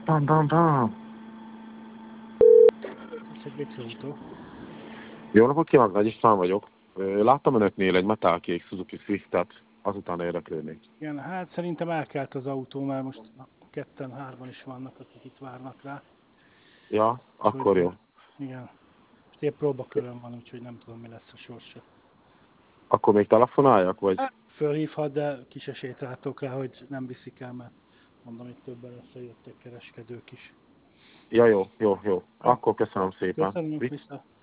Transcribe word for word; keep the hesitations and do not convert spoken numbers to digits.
Bam, bam, bam. Ez egy vécéautó. Jó napot kívánok, Nagy István vagyok. Ö, Láttam önöknél egy metálkék Suzuki Swiftet, azután érdeklődnék. Igen, hát szerintem elkelt az autó, mert most ketten, hárman is vannak, akik itt várnak rá. Ja, akkor Úgyhogy, jó. igen. Most épp próbakörön van, úgyhogy nem tudom, mi lesz a sorsa. Akkor még telefonáljak, vagy? Hát, fölhívhat, de ki se sétáltok rá, hogy nem viszik el, mert mondom, itt többen összejöttek kereskedők is. Ja, jó, jó, jó. Jó, Akkor köszönöm szépen. köszönjük vissza.